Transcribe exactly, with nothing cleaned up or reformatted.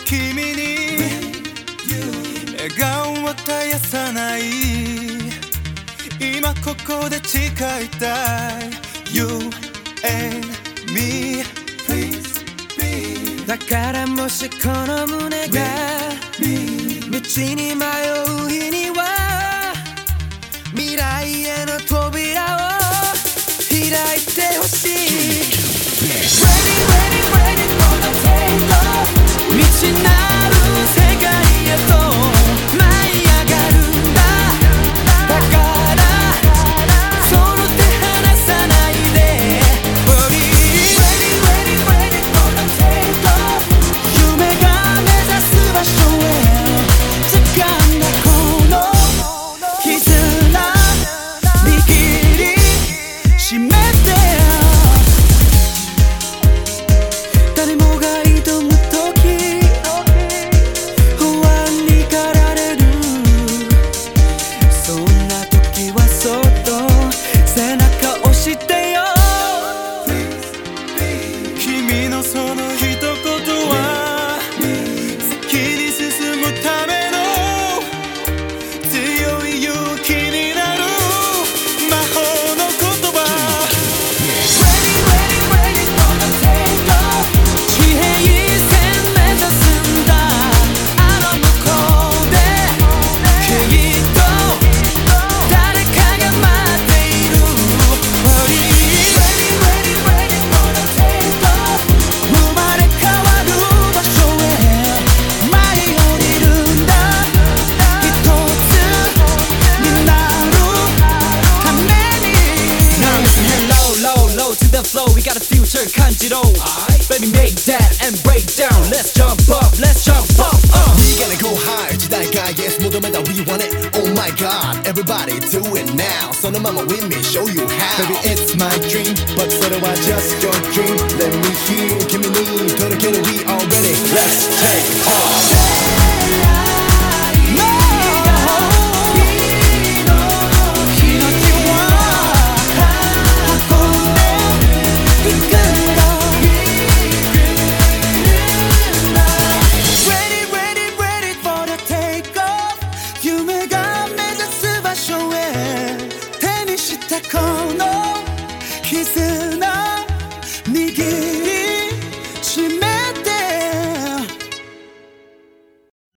君に笑顔を絶やさない。今ここで誓いたい You and me please be。 だからもしこの胸が道に迷う日には未来への扉を開いてほしい。 Ready ready ready for the takeoff。 未知なる世界へと舞い上がるんだ。だからその手離さないで Ready ready ready for the takeoff。 夢が目指す場所へ掴んだこの絆握りしめて誰もが挑む時不安に駆られる。そんな時はそっと背中押してよ。 君のその一言は先に進むための強い勇気になる魔法の言葉。 Ready ready ready for the takeoff。 地平線目指すんだあの向こうできっと誰かが待っている。 Ready ready ready for the takeoff。 生まれ変わる場所へ舞い降りるんだ。一つになるために Now listen here low low low to the flow we got a future 感じろ Baby make that and break down Let's jump up let's jump up uh. We gotta go higher 時代が Yes 求めた We want it Oh my god Everybody do it now そのまま with me Show you how Baby it's my dream But それは just your dream Let me hear 君に届ける We are ready Let's take off